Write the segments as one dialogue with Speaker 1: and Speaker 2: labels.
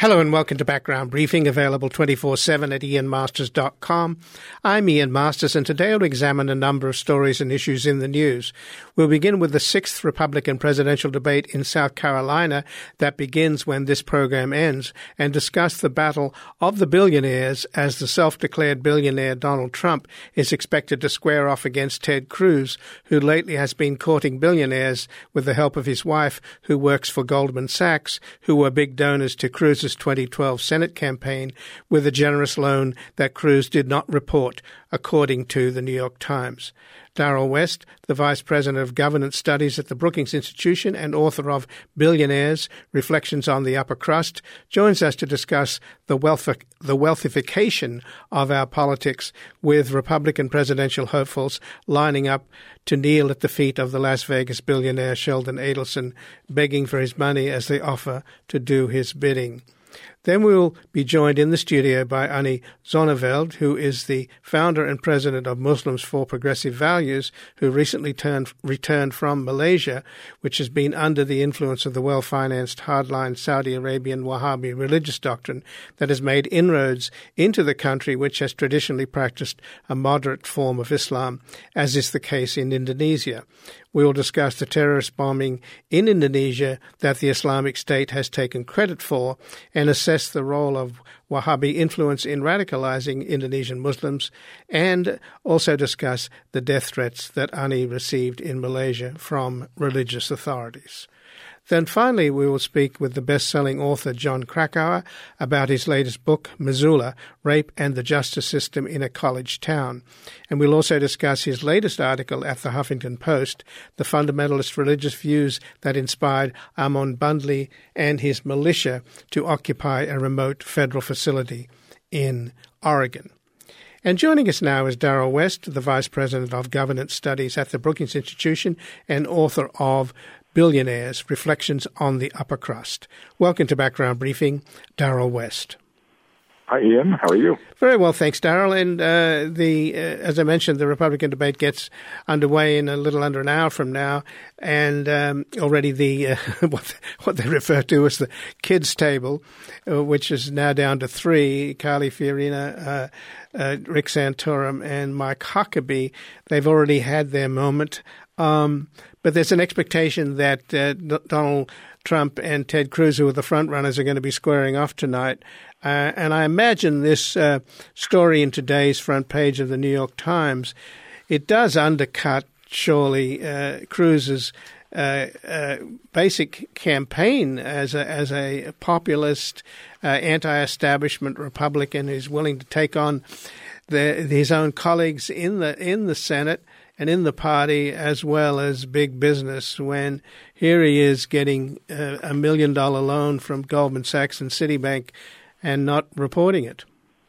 Speaker 1: Hello and welcome to Background Briefing, available 24/7 at ianmasters.com. I'm Ian Masters, and today I'll examine a number of stories and issues in the news. We'll begin with the 6th Republican presidential debate in South Carolina that begins when this program ends, and discuss the battle of the billionaires as the self-declared billionaire Donald Trump is expected to square off against Ted Cruz, who lately has been courting billionaires with the help of his wife, who works for Goldman Sachs, who were big donors to Cruz's 2012 Senate campaign, with a generous loan that Cruz did not report, according to the New York Times. Darrell West, the Vice President of Governance Studies at the Brookings Institution and author of Billionaires, Reflections on the Upper Crust, joins us to discuss the wealthification of our politics, with Republican presidential hopefuls lining up to kneel at the feet of the Las Vegas billionaire Sheldon Adelson, begging for his money as they offer to do his bidding. Then we will be joined in the studio by Annie Zonneveld, who is the founder and president of Muslims for Progressive Values, who recently returned from Malaysia, which has been under the influence of the well-financed hardline Saudi Arabian Wahhabi religious doctrine that has made inroads into the country, which has traditionally practiced a moderate form of Islam, as is the case in Indonesia. We will discuss the terrorist bombing in Indonesia that the Islamic State has taken credit for, and assess the role of Wahhabi influence in radicalizing Indonesian Muslims, and also discuss the death threats that Ani received in Malaysia from religious authorities. Then finally, we will speak with the best-selling author Jon Krakauer about his latest book, Missoula, Rape and the Justice System in a College Town. And we'll also discuss his latest article at the Huffington Post, the fundamentalist religious views that inspired Amon Bundley and his militia to occupy a remote federal facility in Oregon. And joining us now is Darrell West, the Vice President of Governance Studies at the Brookings Institution and author of Billionaires, Reflections on the Upper Crust. Welcome to Background Briefing, Darrell West.
Speaker 2: Hi, Ian. How are you?
Speaker 1: Very well, thanks, Darrell. And as I mentioned, the Republican debate gets underway in a little under an hour from now, and already the what they refer to as the kids' table, which is now down to 3: Carly Fiorina, Rick Santorum, and Mike Huckabee. They've already had their moment. But there's an expectation that Donald Trump and Ted Cruz, who are the front runners, are going to be squaring off tonight. And I imagine this story in today's front page of the New York Times, it does undercut, surely, Cruz's basic campaign as a populist, anti-establishment Republican who's willing to take on his own colleagues in the Senate and in the party, as well as big business, when here he is getting a $1 million loan from Goldman Sachs and Citibank and not reporting it.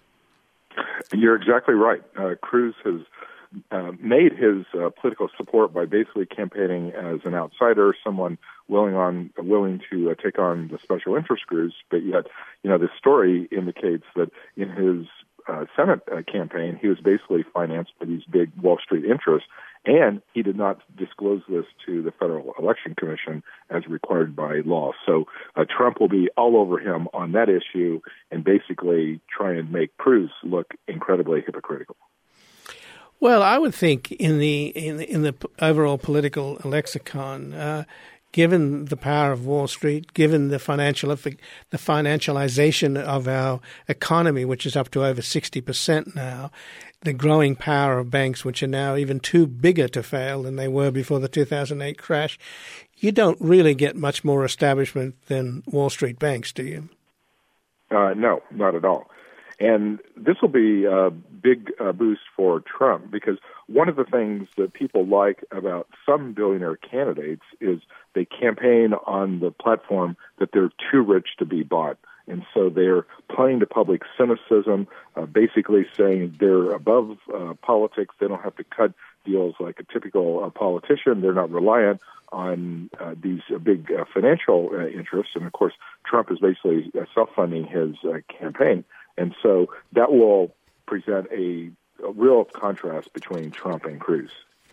Speaker 2: You're exactly right. Cruz has made his political support by basically campaigning as an outsider, someone willing to take on the special interest groups. But yet, this story indicates that in his Senate campaign, he was basically financed by these big Wall Street interests, and he did not disclose this to the Federal Election Commission as required by law. So Trump will be all over him on that issue and basically try and make Cruz look incredibly hypocritical.
Speaker 1: Well, I would think in the overall political lexicon, given the power of Wall Street, given the financialization of our economy, which is up to over 60% now, the growing power of banks, which are now even too bigger to fail than they were before the 2008 crash, you don't really get much more establishment than Wall Street banks, do you?
Speaker 2: No, not at all. And this will be a big boost for Trump, because one of the things that people like about some billionaire candidates is they campaign on the platform that they're too rich to be bought. And so they're playing to public cynicism, basically saying they're above politics. They don't have to cut deals like a typical politician. They're not reliant on these big financial interests. And, of course, Trump is basically self-funding his campaign. And so that will present a real contrast between Trump and Cruz.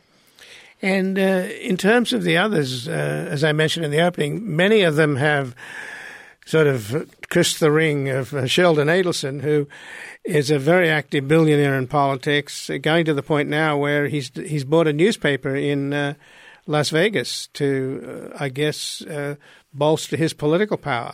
Speaker 1: And in terms of the others, as I mentioned in the opening, many of them have sort of kissed the ring of Sheldon Adelson, who is a very active billionaire in politics, going to the point now where he's bought a newspaper in Las Vegas to, bolster his political power.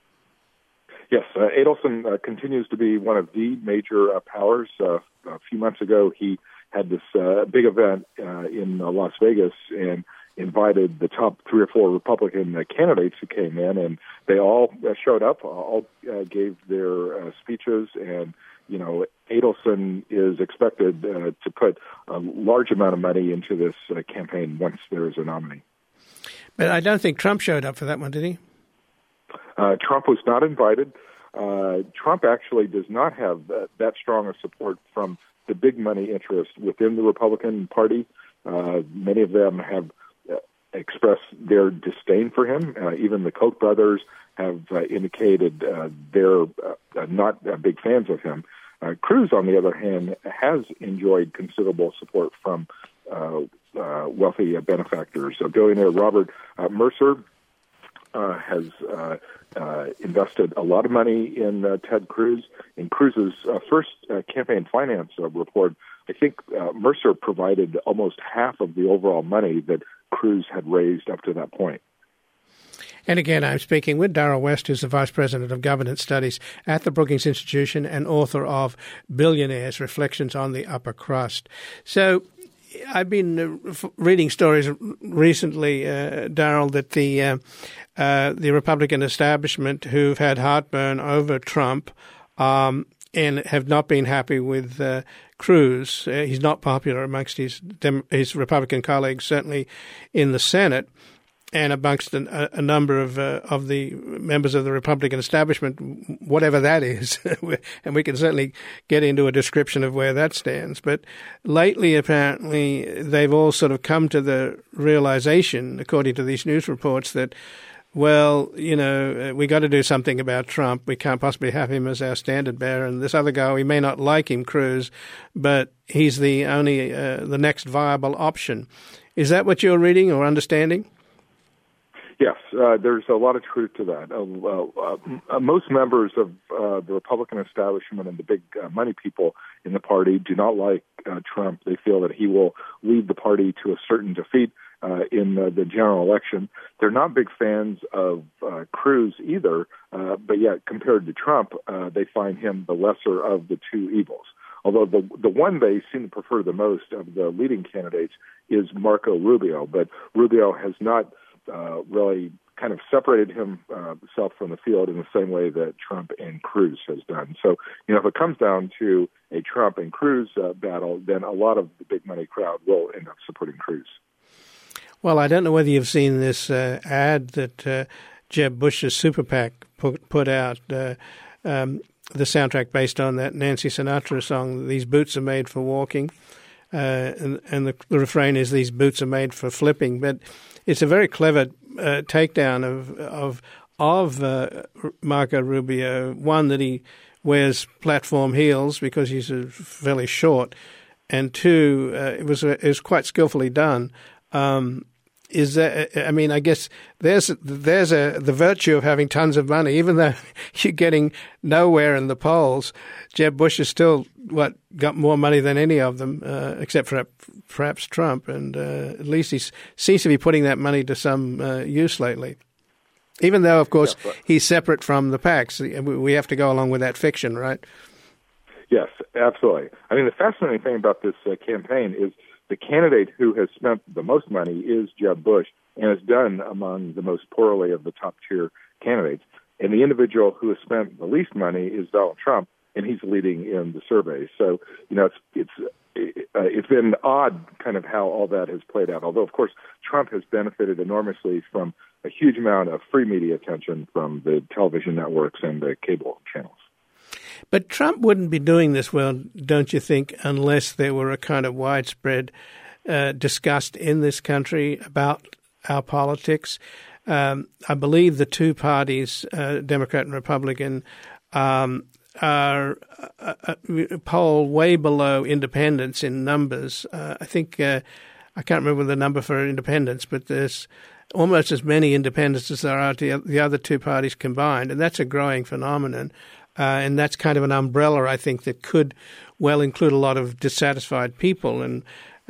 Speaker 2: Yes, Adelson continues to be one of the major powers. A few months ago, he had this big event in Las Vegas and invited the top 3 or 4 Republican candidates who came in, and they all showed up, all gave their speeches, and, Adelson is expected to put a large amount of money into this campaign once there is a nominee.
Speaker 1: But I don't think Trump showed up for that one, did he?
Speaker 2: Trump was not invited. Trump actually does not have that strong a support from the big money interest within the Republican Party. Many of them have expressed their disdain for him. Even the Koch brothers have indicated they're not big fans of him. Cruz, on the other hand, has enjoyed considerable support from wealthy benefactors. Billionaire Robert Mercer has invested a lot of money in Ted Cruz. In Cruz's first campaign finance report, I think Mercer provided almost half of the overall money that Cruz had raised up to that point.
Speaker 1: And again, I'm speaking with Darrell West, who's the Vice President of Governance Studies at the Brookings Institution and author of Billionaires, Reflections on the Upper Crust. So I've been reading stories recently, Darrell, that the Republican establishment who've had heartburn over Trump and have not been happy with Cruz. He's not popular amongst his Republican colleagues, certainly in the Senate, and amongst a number of the members of the Republican establishment, whatever that is. And we can certainly get into a description of where that stands. But lately, apparently, they've all sort of come to the realization, according to these news reports, that, well, we got to do something about Trump. We can't possibly have him as our standard bearer. And this other guy, we may not like him, Cruz, but he's the only the next viable option. Is that what you're reading or understanding?
Speaker 2: Yes, there's a lot of truth to that. Most members of the Republican establishment and the big money people in the party do not like Trump. They feel that he will lead the party to a certain defeat in the general election. They're not big fans of Cruz either, but yet compared to Trump, they find him the lesser of the two evils. Although the one they seem to prefer the most of the leading candidates is Marco Rubio, but Rubio has not really kind of separated himself from the field in the same way that Trump and Cruz has done. So, if it comes down to a Trump and Cruz battle, then a lot of the big money crowd will end up supporting Cruz.
Speaker 1: Well, I don't know whether you've seen this ad that Jeb Bush's Super PAC put out, the soundtrack based on that Nancy Sinatra song, "These Boots Are Made for Walking," and the refrain is, "These boots are made for flipping." But it's a very clever takedown of Marco Rubio. One, that he wears platform heels because he's fairly short, and two, it was quite skillfully done. Is that? I mean, I guess there's the virtue of having tons of money, even though you're getting nowhere in the polls. Jeb Bush has still got more money than any of them, except for perhaps Trump, and at least he seems to be putting that money to some use lately. Even though, of course, he's separate from the PACs, we have to go along with that fiction, right?
Speaker 2: Yes, absolutely. I mean, the fascinating thing about this campaign is the candidate who has spent the most money is Jeb Bush and has done among the most poorly of the top-tier candidates. And the individual who has spent the least money is Donald Trump, and he's leading in the surveys. So, it's been odd kind of how all that has played out. Although, of course, Trump has benefited enormously from a huge amount of free media attention from the television networks and the cable channels.
Speaker 1: But Trump wouldn't be doing this, well, don't you think, unless there were a kind of widespread disgust in this country about our politics. I believe the two parties, Democrat and Republican, are poll way below independents in numbers. I think I can't remember the number for independents, but there's almost as many independents as there are to the other two parties combined, and that's a growing phenomenon. And that's kind of an umbrella, I think, that could well include a lot of dissatisfied people. And,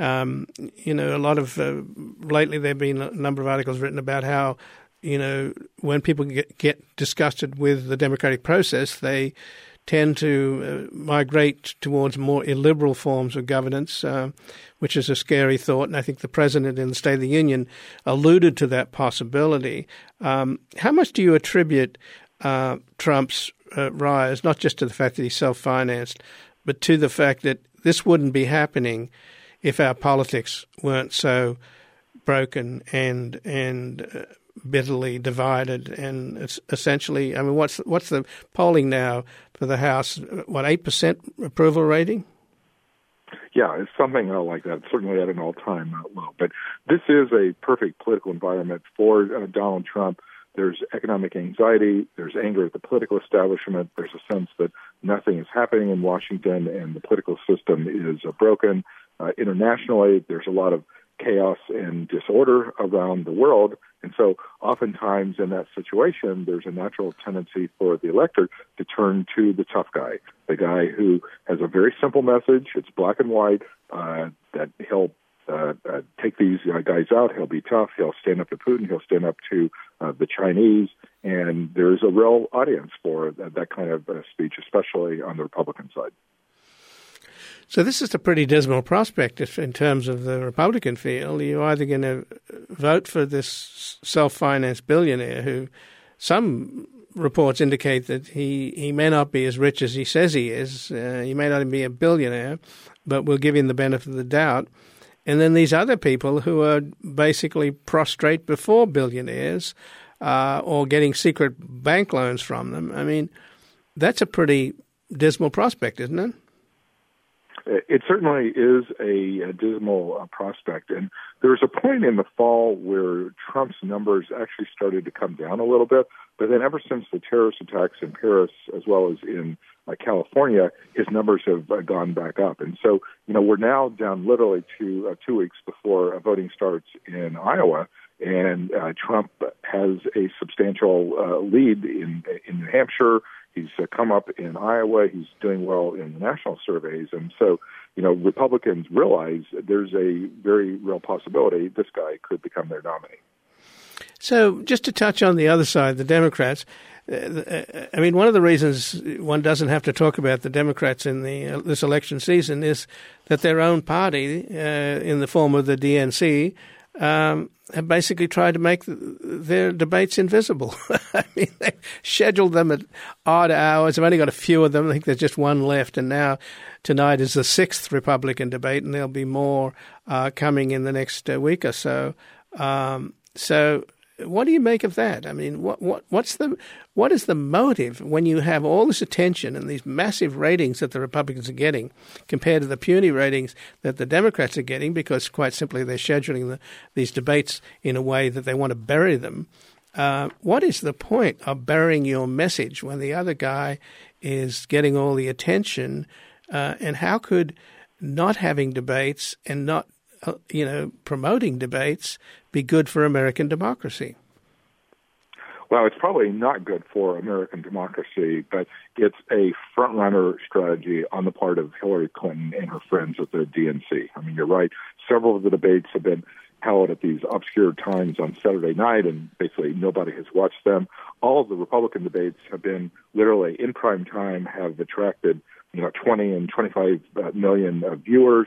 Speaker 1: a lot of lately there have been a number of articles written about how, when people get disgusted with the democratic process, they tend to migrate towards more illiberal forms of governance, which is a scary thought. And I think the president in the State of the Union alluded to that possibility. How much do you attribute Trump's rise, not just to the fact that he's self-financed, but to the fact that this wouldn't be happening if our politics weren't so broken and bitterly divided? And it's essentially, I mean, what's the polling now for the House? 8% approval rating?
Speaker 2: Yeah, it's something like that, certainly at an all-time low. But this is a perfect political environment for Donald Trump. There's economic anxiety. There's anger at the political establishment. There's a sense that nothing is happening in Washington and the political system is broken. Internationally, there's a lot of chaos and disorder around the world. And so oftentimes in that situation, there's a natural tendency for the electorate to turn to the tough guy, the guy who has a very simple message. It's black and white, that he'll take these guys out. He'll be tough. He'll stand up to Putin. He'll stand up to the Chinese. And there's a real audience for that kind of speech, especially on the Republican side.
Speaker 1: So this is a pretty dismal prospect in terms of the Republican field. You're either going to vote for this self-financed billionaire who some reports indicate that he may not be as rich as he says he is. He may not even be a billionaire, but we'll give him the benefit of the doubt. And then these other people who are basically prostrate before billionaires or getting secret bank loans from them. I mean, that's a pretty dismal prospect, isn't it?
Speaker 2: It certainly is a dismal prospect. And there was a point in the fall where Trump's numbers actually started to come down a little bit. But then ever since the terrorist attacks in Paris, as well as in California, his numbers have gone back up. And so, we're now down literally to 2 weeks before voting starts in Iowa. And Trump has a substantial lead in New Hampshire. He's come up in Iowa. He's doing well in the national surveys. And so, Republicans realize there's a very real possibility this guy could become their nominee.
Speaker 1: So just to touch on the other side, the Democrats, I mean, one of the reasons one doesn't have to talk about the Democrats in this election season is that their own party, in the form of the DNC, have basically tried to make their debates invisible. I mean, they scheduled them at odd hours. I've only got a few of them. I think there's just one left. And now tonight is the 6th Republican debate, and there'll be more coming in the next week or so. So what do you make of that? I mean, what is the motive when you have all this attention and these massive ratings that the Republicans are getting compared to the puny ratings that the Democrats are getting, because quite simply they're scheduling these debates in a way that they want to bury them? What is the point of burying your message when the other guy is getting all the attention? And how could not having debates and not promoting debates be good for American democracy?
Speaker 2: Well, it's probably not good for American democracy, but it's a front-runner strategy on the part of Hillary Clinton and her friends at the DNC. I mean, you're right. Several of the debates have been held at these obscure times on Saturday night, and basically nobody has watched them. All of the Republican debates have been literally in prime time, have attracted 20 and 25 million viewers.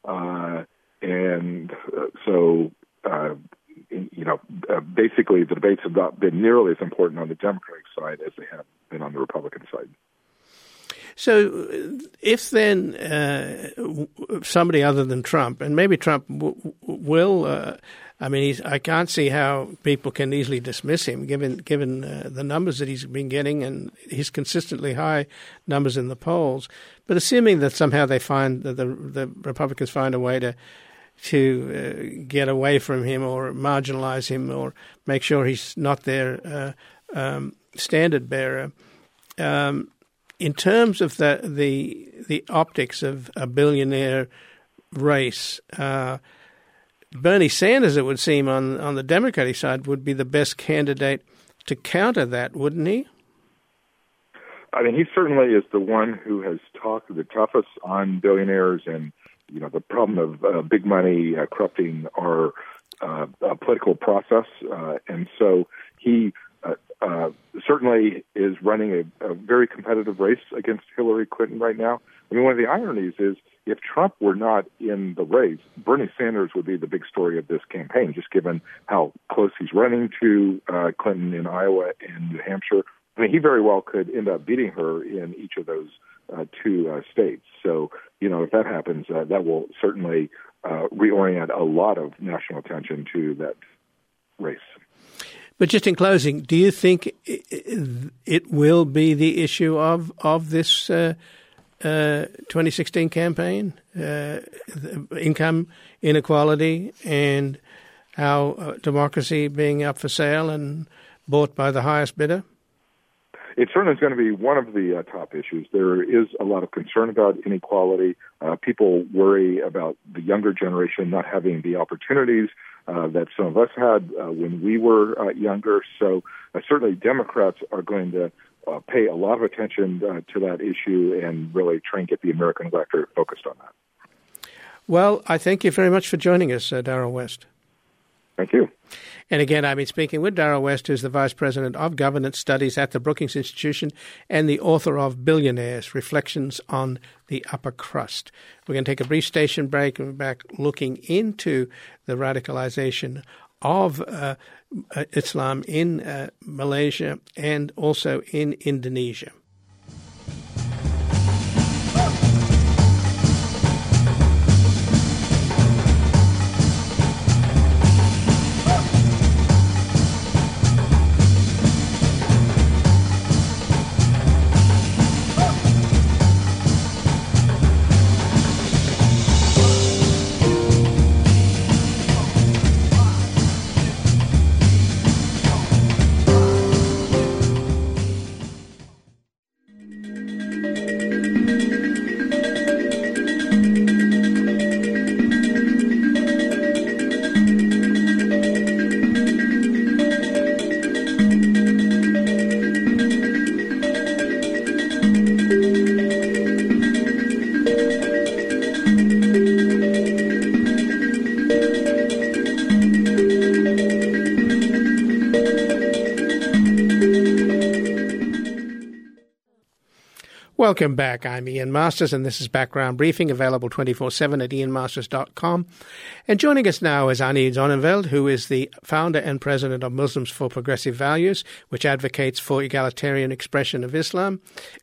Speaker 2: Basically the debates have not been nearly as important on the Democratic side as they have been on the Republican side.
Speaker 1: So if then somebody other than Trump, and maybe Trump will, I can't see how people can easily dismiss him given the numbers that he's been getting and his consistently high numbers in the polls. But assuming that somehow they find that the Republicans find a way to get away from him or marginalize him or make sure he's not their standard bearer. In terms of the optics of a billionaire race, Bernie Sanders, it would seem, on the Democratic side, would be the best candidate to counter that, wouldn't he?
Speaker 2: I mean, he certainly is the one who has talked the toughest on billionaires and, the problem of big money corrupting our political process. And so he certainly is running a very competitive race against Hillary Clinton right now. I mean, one of the ironies is if Trump were not in the race, Bernie Sanders would be the big story of this campaign, just given how close he's running to Clinton in Iowa and New Hampshire. I mean, he very well could end up beating her in each of those two states. So, if that happens, that will certainly reorient a lot of national attention to that race.
Speaker 1: But just in closing, do you think it will be the issue of this 2016 campaign, income inequality and how democracy being up for sale and bought by the highest bidder?
Speaker 2: It certainly is going to be one of the top issues. There is a lot of concern about inequality. People worry about the younger generation not having the opportunities that some of us had when we were younger. So certainly Democrats are going to pay a lot of attention to that issue and really try and get the American electorate focused on that.
Speaker 1: Well, I thank you very much for joining us, Darrell West.
Speaker 2: Thank you.
Speaker 1: And again, I've been speaking with Darrell West, who's the Vice President of Governance Studies at the Brookings Institution and the author of Billionaires, Reflections on the Upper Crust. We're going to take a brief station break and we're back looking into the radicalization of Islam in Malaysia and also in Indonesia. Welcome back. I'm Ian Masters, and this is Background Briefing, available 24/7 at ianmasters.com. And joining us now is Annie Zonneveld, who is the founder and president of Muslims for Progressive Values, which advocates for egalitarian expressions of Islam,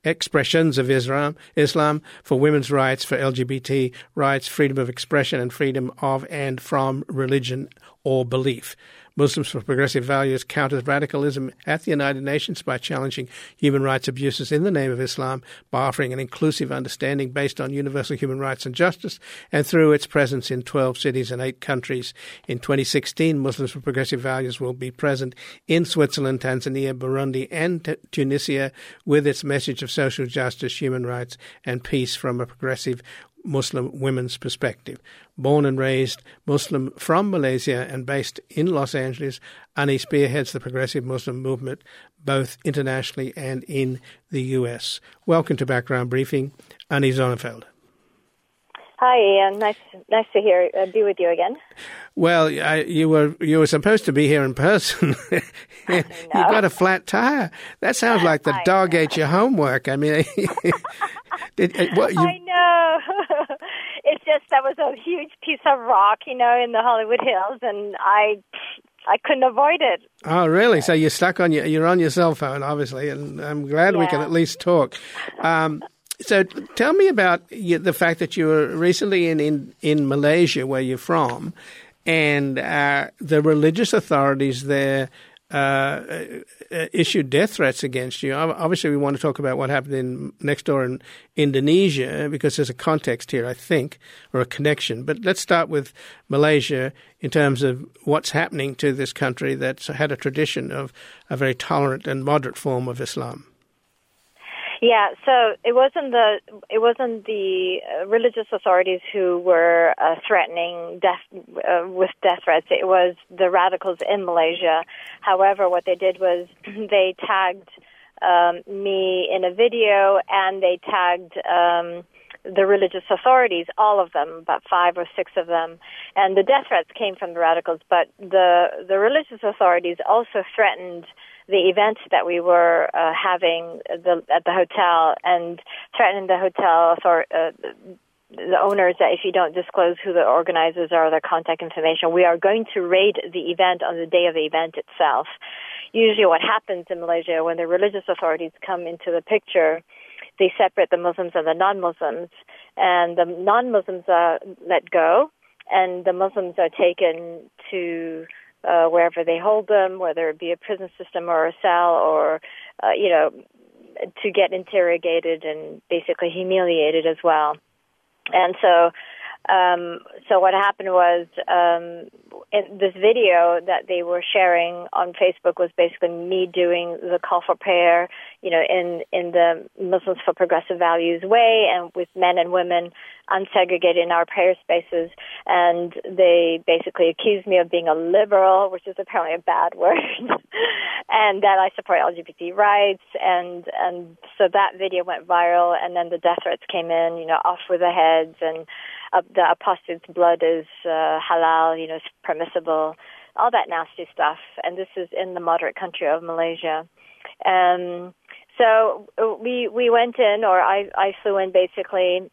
Speaker 1: for women's rights, for LGBT rights, freedom of expression, and freedom of and from religion or belief. Muslims for Progressive Values counters radicalism at the United Nations by challenging human rights abuses in the name of Islam, by offering an inclusive understanding based on universal human rights and justice, and through its presence in 12 cities and 8 countries. In 2016, Muslims for Progressive Values will be present in Switzerland, Tanzania, Burundi, and Tunisia with its message of social justice, human rights, and peace from a progressive Muslim women's perspective. Born and raised Muslim from Malaysia and based in Los Angeles, Annie spearheads the progressive Muslim movement both internationally and in the U.S. Welcome to Background Briefing, Annie Zonneveld.
Speaker 3: Hi, Ian. Nice to be with you again.
Speaker 1: Well, you were supposed to be here in person. You got a flat tire. That sounds like the dog ate your homework. I mean,
Speaker 3: I know. It's just that was a huge piece of rock, in the Hollywood Hills, and I couldn't avoid it.
Speaker 1: Oh, really? So you're stuck on you're on your cell phone, obviously, and I'm glad we can at least talk. So tell me about the fact that you were recently in Malaysia, where you're from, and the religious authorities there issued death threats against you. Obviously, we want to talk about what happened next door in Indonesia, because there's a context here, I think, or a connection. But let's start with Malaysia in terms of what's happening to this country that's had a tradition of a very tolerant and moderate form of Islam.
Speaker 3: Yeah, so it wasn't the religious authorities who were threatening with death threats. It was the radicals in Malaysia. However, what they did was they tagged me in a video, and they tagged the religious authorities, all of them, about 5 or 6 of them. And the death threats came from the radicals, but the religious authorities also threatened the event that we were having at the hotel, and threatened the hotel the owners that if you don't disclose who the organizers are or their contact information, we are going to raid the event on the day of the event itself. Usually what happens in Malaysia when the religious authorities come into the picture, they separate the Muslims and the non-Muslims, and the non-Muslims are let go, and the Muslims are taken to wherever they hold them, whether it be a prison system or a cell, or to get interrogated and basically humiliated as well. And so what happened was, in this video that they were sharing on Facebook was basically me doing the call for prayer, in the Muslims for Progressive Values way, and with men and women unsegregated in our prayer spaces. And they basically accused me of being a liberal, which is apparently a bad word, and that I support LGBT rights. And so that video went viral, and then the death threats came in, off with the heads, and the apostate's blood is halal, it's permissible, all that nasty stuff. And this is in the moderate country of Malaysia. So we went in, or I flew in basically.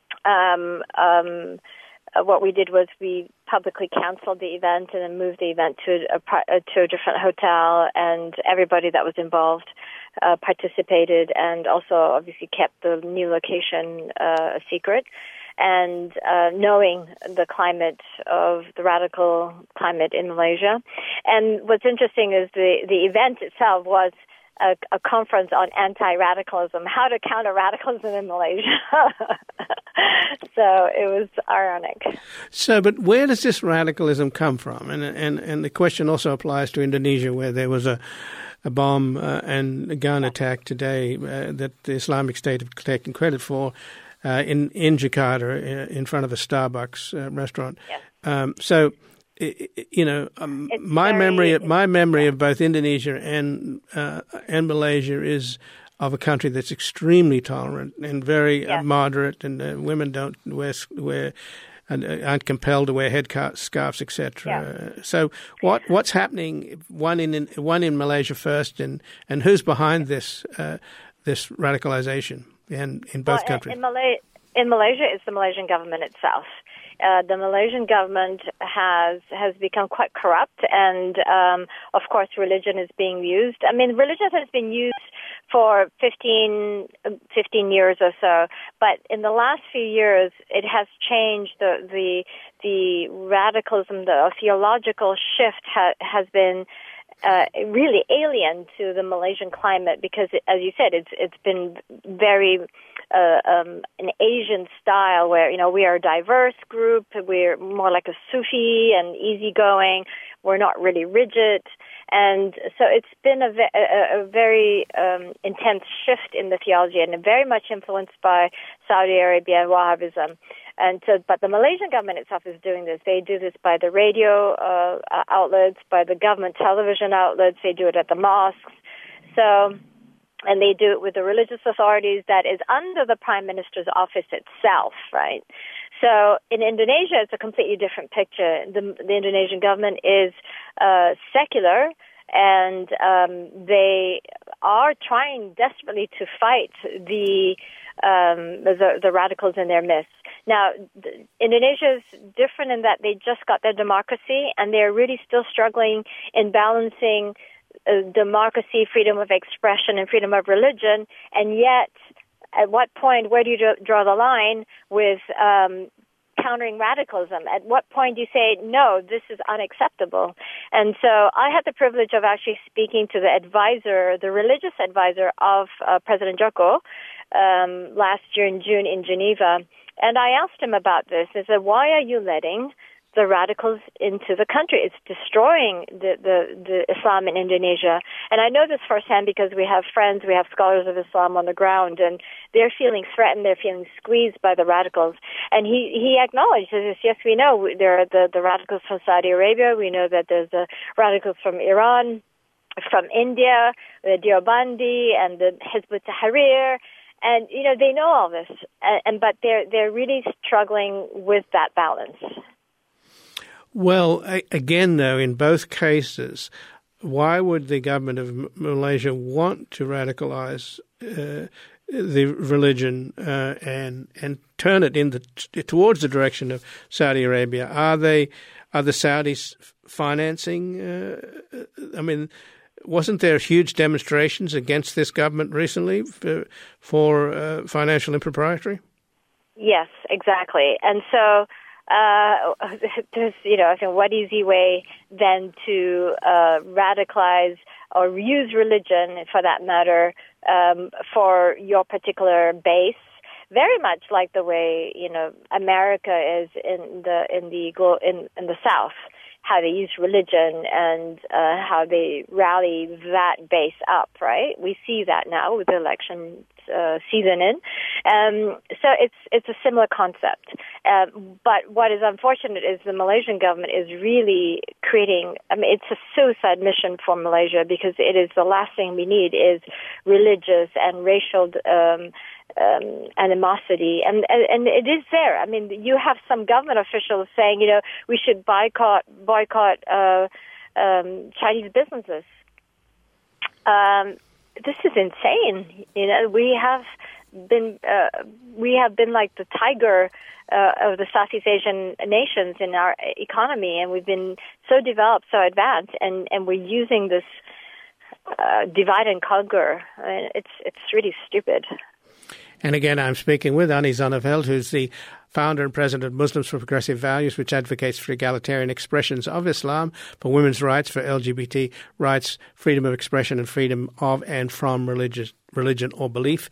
Speaker 3: What we did was we publicly canceled the event and then moved the event to a different hotel, and everybody that was involved participated, and also obviously kept the new location a secret. And knowing the climate of the radical climate in Malaysia. And what's interesting is the event itself was a conference on anti-radicalism, how to counter radicalism in Malaysia. So it was ironic.
Speaker 1: So, but where does this radicalism come from? And the question also applies to Indonesia, where there was a bomb and a gun attack today that the Islamic State have taken credit for. In Jakarta, in front of a Starbucks restaurant. Yes. So, my memory of both Indonesia and Malaysia is of a country that's extremely tolerant and very moderate, and women don't wear aren't compelled to wear headscarves, etc. Yeah. So, what's happening? One in Malaysia first, and who's behind this radicalization? And in both countries?
Speaker 3: In Malaysia, it's the Malaysian government itself. The Malaysian government has become quite corrupt, and of course, religion is being used. I mean, religion has been used for 15 years or so, but in the last few years, it has changed. The radicalism, the theological shift has been really alien to the Malaysian climate, because, as you said, it's been very an Asian style, where we are a diverse group. We're more like a Sufi and easygoing. We're not really rigid, and so it's been a very intense shift in the theology, and very much influenced by Saudi Arabia and Wahhabism. And so, but the Malaysian government itself is doing this. They do this by the radio outlets, by the government television outlets. They do it at the mosques. So, and they do it with the religious authorities that is under the Prime Minister's office itself, right? So in Indonesia, it's a completely different picture. The Indonesian government is secular, and they are trying desperately to fight the radicals in their midst. Now, Indonesia is different in that they just got their democracy, and they're really still struggling in balancing democracy, freedom of expression, and freedom of religion. And yet, at what point, where do you draw the line with countering radicalism? At what point do you say, no, this is unacceptable? And so I had the privilege of actually speaking to the advisor, the religious advisor of President Joko last year in June in Geneva. And I asked him about this. I said, why are you letting the radicals into the country. It's destroying the Islam in Indonesia. And I know this firsthand because we have friends, we have scholars of Islam on the ground, and they're feeling threatened, they're feeling squeezed by the radicals. And he acknowledged this. Yes, we know there are the radicals from Saudi Arabia. We know that there's the radicals from Iran, from India, the Deobandi and the Hizb ut-Tahrir. And, they know all this, but they're really struggling with that balance.
Speaker 1: Well, again, though, in both cases, why would the government of Malaysia want to radicalize the religion and turn it towards the direction of Saudi Arabia? Are the Saudis financing? Wasn't there huge demonstrations against this government recently for financial impropriety?
Speaker 3: Yes, exactly. And so there's, I think what easy way then to radicalize or use religion, for that matter, for your particular base. Very much like the way America is in the South. How they use religion and how they rally that base up, right? We see that now with the election season in. So it's a similar concept. But what is unfortunate is the Malaysian government is really creating, it's a suicide mission for Malaysia, because it is the last thing we need is religious and racial animosity, and it is there. You have some government officials saying, we should boycott Chinese businesses. This is insane. We have been like the tiger of the Southeast Asian nations in our economy, and we've been so developed, so advanced, and we're using this divide and conquer. It's really stupid.
Speaker 1: And again, I'm speaking with Annie Zonneveld, who's the founder and president of Muslims for Progressive Values, which advocates for egalitarian expressions of Islam, for women's rights, for LGBT rights, freedom of expression, and freedom of and from religion or belief.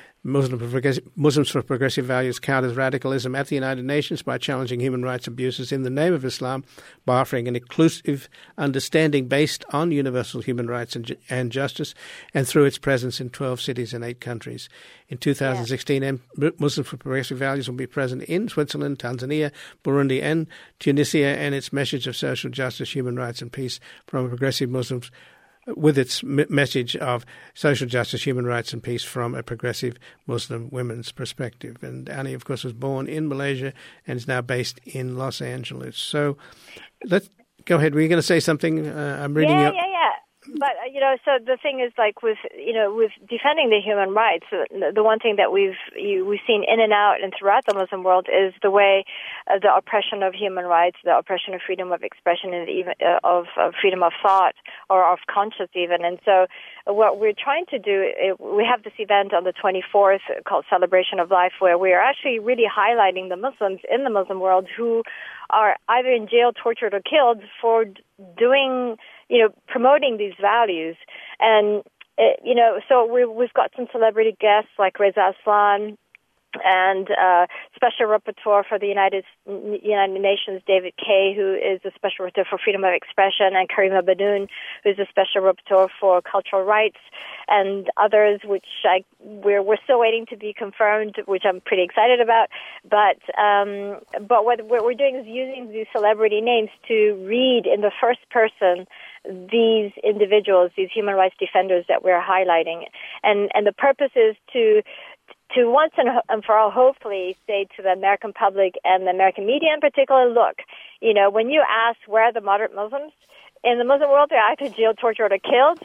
Speaker 1: Muslims for Progressive Values counters radicalism at the United Nations by challenging human rights abuses in the name of Islam, by offering an inclusive understanding based on universal human rights and justice, and through its presence in 12 cities and 8 countries. In 2016, Muslims for Progressive Values will be present in Switzerland, Tanzania, Burundi, and Tunisia, and its message of social justice, human rights, and peace from progressive Muslims, with its message of social justice, human rights, and peace from a progressive Muslim women's perspective. And Annie, of course, was born in Malaysia and is now based in Los Angeles. So let's go ahead. Were you going to say something? I'm reading
Speaker 3: Yeah. But, so the thing is, like, with defending the human rights, the one thing that we've seen in and out and throughout the Muslim world is the way the oppression of human rights, the oppression of freedom of expression, and even of freedom of thought or of conscience even. And so what we're trying to do, we have this event on the 24th called Celebration of Life, where we are actually really highlighting the Muslims in the Muslim world who are either in jail, tortured, or killed for doing, promoting these values. And, so we've got some celebrity guests like Reza Aslan and Special Rapporteur for the United Nations, David Kaye, who is the Special Rapporteur for Freedom of Expression, and Karima Banoun, who is the Special Rapporteur for Cultural Rights, and others, which we're still waiting to be confirmed, which I'm pretty excited about. But what we're doing is using these celebrity names to read in the first person these individuals, these human rights defenders that we're highlighting, and the purpose is to once and for all, hopefully, say to the American public and the American media in particular, look, when you ask where are the moderate Muslims, in the Muslim world, they're either jailed, tortured, or killed.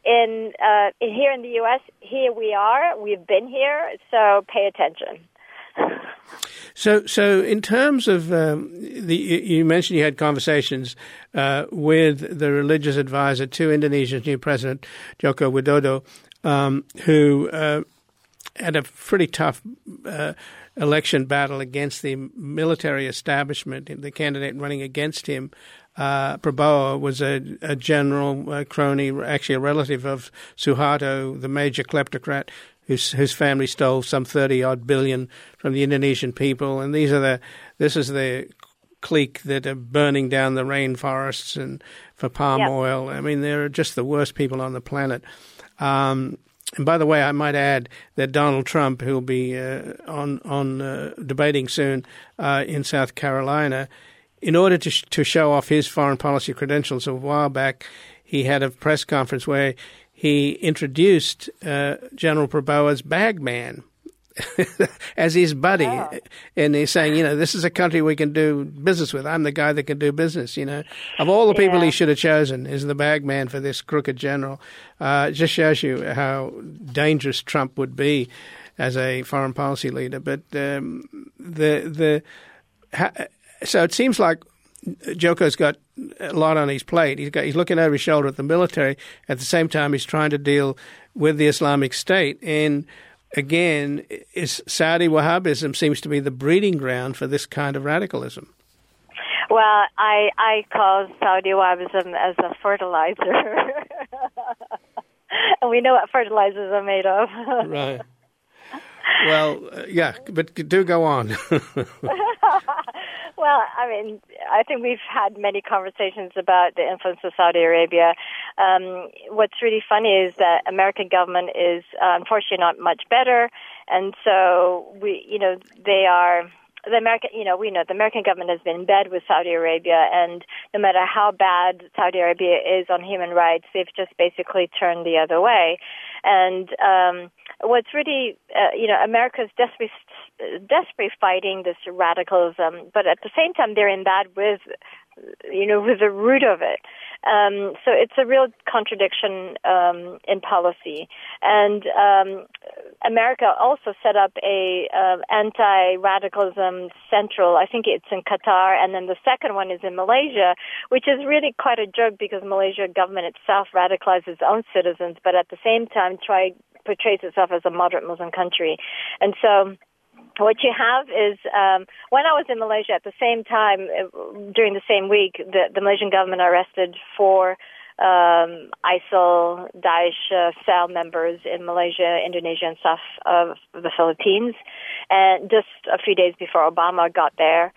Speaker 3: Here in the U.S., here we are. We've been here, so pay attention.
Speaker 1: So in terms of you mentioned you had conversations with the religious advisor to Indonesia's new president, Joko Widodo, who had a pretty tough election battle against the military establishment. The candidate running against him, Prabowo, was a general crony, actually a relative of Suharto, the major kleptocrat, whose family stole some 30-odd billion from the Indonesian people. And this is the clique that are burning down the rainforests and for palm oil. I mean, they're just the worst people on the planet. And by the way, I might add that Donald Trump, who'll be on debating soon in South Carolina, in order to show off his foreign policy credentials a while back, he had a press conference where he introduced General Perboa's bagman as his buddy. Oh. And he's saying, this is a country we can do business with. I'm the guy that can do business, Of all the people he should have chosen is the bagman for this crooked general. It just shows you how dangerous Trump would be as a foreign policy leader. But so it seems like Joko's got a lot on his plate. He's looking over his shoulder at the military. At the same time, he's trying to deal with the Islamic State. And again, Saudi Wahhabism seems to be the breeding ground for this kind of radicalism.
Speaker 3: Well, I call Saudi Wahhabism as a fertilizer. And we know what fertilizers are made of.
Speaker 1: Right. Well, yeah, but do go on.
Speaker 3: Well, I mean, I think we've had many conversations about the influence of Saudi Arabia. What's really funny is that American government is unfortunately not much better, and so they are. The American, we know the American government has been in bed with Saudi Arabia, and no matter how bad Saudi Arabia is on human rights, they've just basically turned the other way. And what's really, America's desperately fighting this radicalism, but at the same time they're in bed with the root of it. So it's a real contradiction in policy. And America also set up a anti-radicalism central. I think it's in Qatar, and then the second one is in Malaysia, which is really quite a joke because Malaysia government itself radicalizes its own citizens, but at the same time portrays itself as a moderate Muslim country. And so what you have is, when I was in Malaysia at the same time, during the same week, the Malaysian government arrested 4 ISIL, Daesh cell members in Malaysia, Indonesia, and south of the Philippines, and just a few days before Obama got there.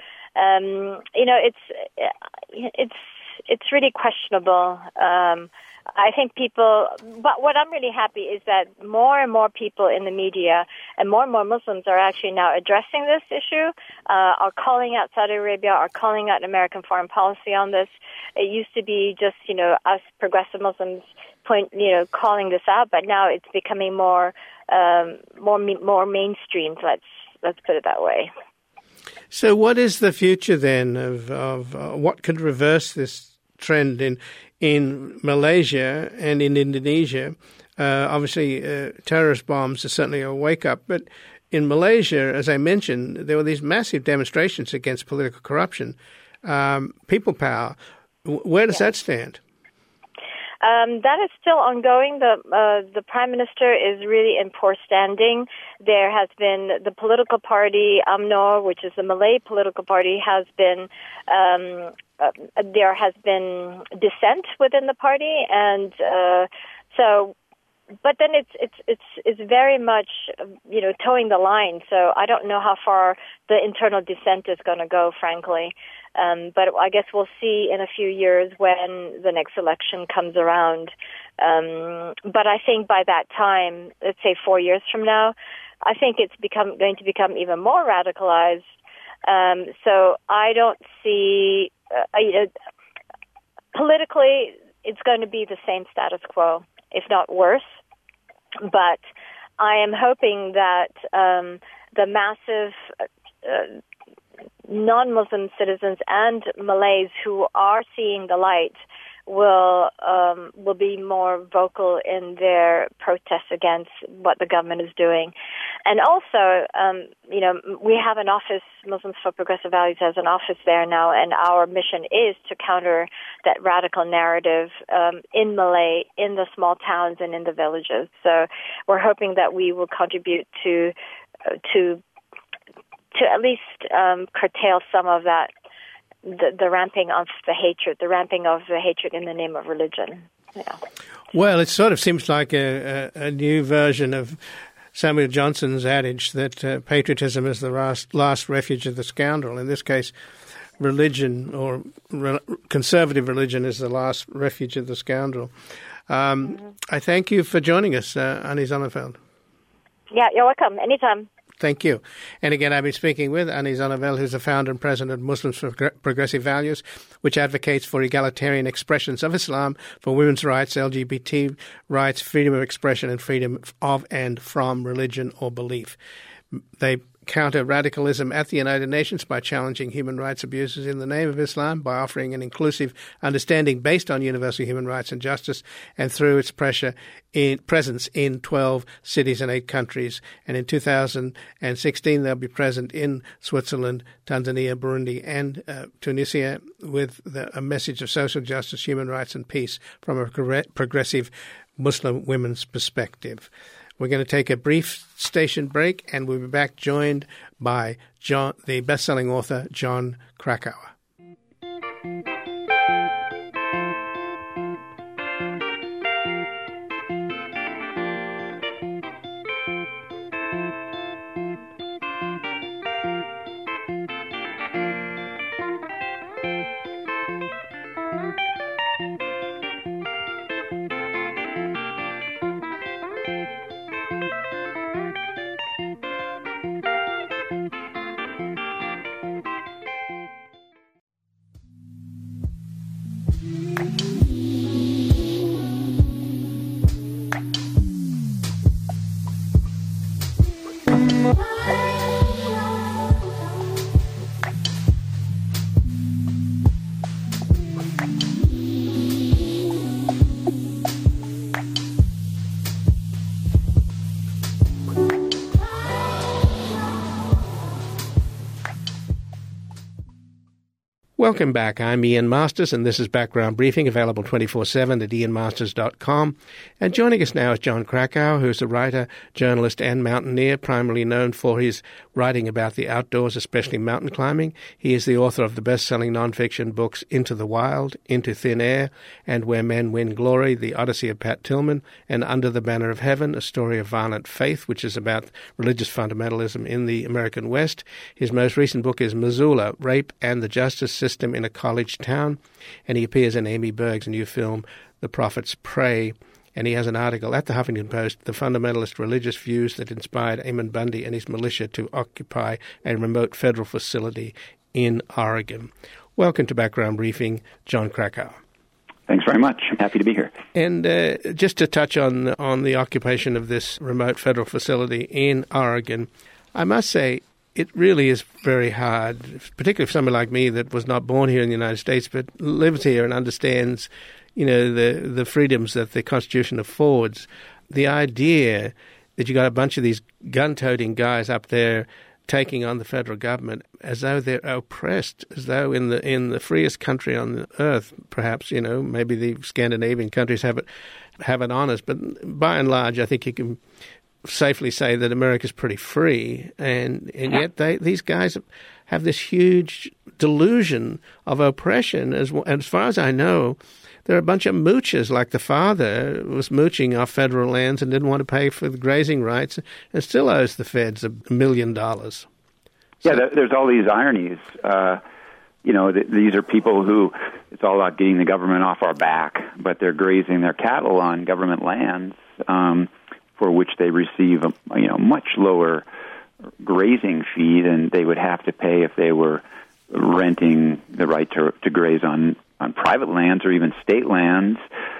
Speaker 3: It's really questionable. I think but what I'm really happy is that more and more people in the media and more Muslims are actually now addressing this issue, are calling out Saudi Arabia, are calling out American foreign policy on this. It used to be just, us progressive Muslims calling this out, but now it's becoming more mainstream. Let's put it that way.
Speaker 1: So what is the future then of what could reverse this trend in Malaysia and in Indonesia? Obviously, terrorist bombs are certainly a wake-up, but in Malaysia, as I mentioned, there were these massive demonstrations against political corruption, people power. Where does that stand?
Speaker 3: That is still ongoing. The Prime Minister is really in poor standing. There has been the political party, UMNO, which is the Malay political party, has been there has been dissent within the party, and but then it's very much towing the line. So I don't know how far the internal dissent is going to go, frankly. But I guess we'll see in a few years when the next election comes around. But I think by that time, let's say 4 years from now, I think it's going to become even more radicalized. So I don't see politically it's going to be the same status quo, if not worse. But I am hoping that the massive non-Muslim citizens and Malays who are seeing the light will be more vocal in their protests against what the government is doing. And also, we have an office, Muslims for Progressive Values has an office there now, and our mission is to counter that radical narrative in Malay, in the small towns and in the villages. So we're hoping that we will contribute to at least curtail some of that, the ramping of the hatred in the name of religion. Yeah.
Speaker 1: Well, it sort of seems like a new version of Samuel Johnson's adage that patriotism is the last refuge of the scoundrel. In this case, religion or conservative religion is the last refuge of the scoundrel. I thank you for joining us, Annie Zonneveld.
Speaker 3: Yeah, you're welcome. Anytime.
Speaker 1: Thank you. And again, I've been speaking with Annie Zonneveld, who's the founder and president of Muslims for Progressive Values, which advocates for egalitarian expressions of Islam, for women's rights, LGBT rights, freedom of expression, and freedom of and from religion or belief. They counter radicalism at the United Nations by challenging human rights abuses in the name of Islam, by offering an inclusive understanding based on universal human rights and justice, and through its presence in 12 cities and 8 countries. And in 2016, they'll be present in Switzerland, Tanzania, Burundi, and Tunisia with a message of social justice, human rights, and peace from a progressive Muslim women's perspective. We're going to take a brief station break, and we'll be back joined by the best-selling author, Jon Krakauer. Welcome back. I'm Ian Masters, and this is Background Briefing, available 24/7 at ianmasters.com. And joining us now is Jon Krakauer, who's a writer, journalist, and mountaineer, primarily known for his writing about the outdoors, especially mountain climbing. He is the author of the best-selling nonfiction books Into the Wild, Into Thin Air, and Where Men Win Glory, The Odyssey of Pat Tillman, and Under the Banner of Heaven, A Story of Violent Faith, which is about religious fundamentalism in the American West. His most recent book is Missoula, Rape and the Justice System in a College Town, and he appears in Amy Berg's new film, The Prophet's Prey. And he has an article at the Huffington Post, The Fundamentalist Religious Views That Inspired Ammon Bundy and His Militia to Occupy a Remote Federal Facility in Oregon. Welcome to Background Briefing, Jon Krakauer.
Speaker 4: Thanks very much. I'm happy to be here. And
Speaker 1: just to touch on the occupation of this remote federal facility in Oregon, I must say it really is very hard, particularly for someone like me that was not born here in the United States but lives here and understands, the freedoms that the Constitution affords. The idea that you got a bunch of these gun-toting guys up there taking on the federal government as though they're oppressed, as though in the freest country on the earth, perhaps, maybe the Scandinavian countries have it on us, but by and large, I think you can safely say that America's pretty free, and yet these guys have this huge delusion of oppression. As far as I know, there are a bunch of moochers, like the father was mooching off federal lands and didn't want to pay for the grazing rights and still owes the feds $1 million.
Speaker 4: Yeah, there's all these ironies. These are people who it's all about getting the government off our back, but they're grazing their cattle on government lands, for which they receive a much lower grazing fee than they would have to pay if they were renting the right to graze on private lands or even state lands.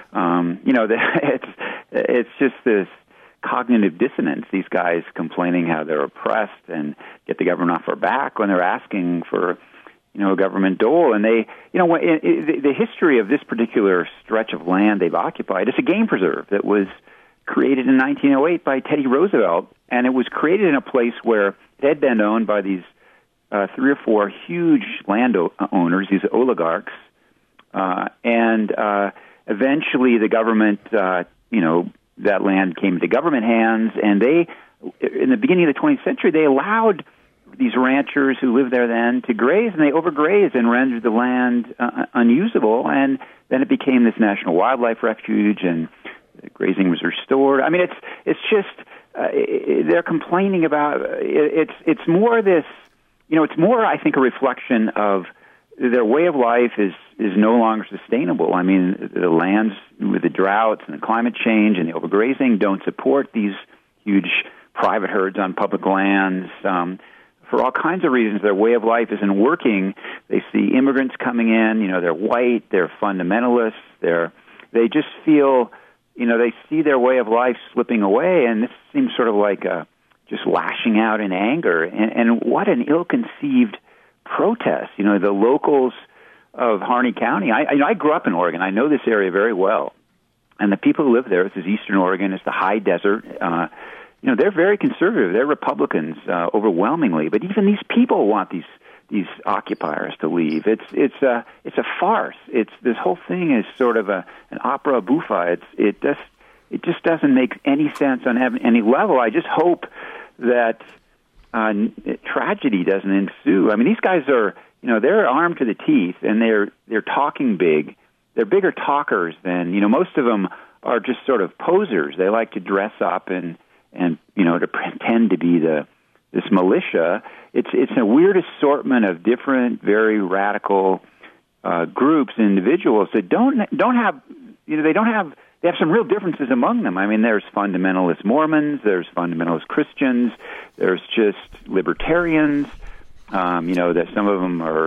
Speaker 4: It's just this cognitive dissonance. These guys complaining how they're oppressed and get the government off their back when they're asking for a government dole. And they, the history of this particular stretch of land they've occupied, it's a game preserve that was created in 1908 by Teddy Roosevelt, and it was created in a place where it had been owned by these 3 or 4 huge landowners, these oligarchs, and eventually the government, that land came into government hands, and they, in the beginning of the 20th century, they allowed these ranchers who lived there then to graze, and they overgrazed and rendered the land unusable, and then it became this national wildlife refuge, and grazing was restored. I mean, it's just they're complaining about it's more this, it's more, I think, a reflection of their way of life is no longer sustainable. I mean, the lands with the droughts and the climate change and the overgrazing don't support these huge private herds on public lands. For all kinds of reasons, their way of life isn't working. They see immigrants coming in. You know, they're white. They're fundamentalists. They just feel, you know, they see their way of life slipping away, and this seems sort of like just lashing out in anger. And what an ill-conceived protest. You know, the locals of Harney County. I grew up in Oregon. I know this area very well. And the people who live there, this is Eastern Oregon, it's the high desert. You know, they're very conservative. They're Republicans overwhelmingly. But even these people want these occupiers to leave. It's a farce. This whole thing is sort of an opera buffa. It just doesn't make any sense on any level. I just hope that tragedy doesn't ensue. I mean, these guys are, you know, they're armed to the teeth, and they're talking big. They're bigger talkers than, you know, most of them are just sort of posers. They like to dress up and you know, to pretend to be this militia. It's a weird assortment of different, very radical groups and individuals that don't have, you know, they have some real differences among them. I mean, there's fundamentalist Mormons, there's fundamentalist Christians, there's just libertarians. You know, that some of them are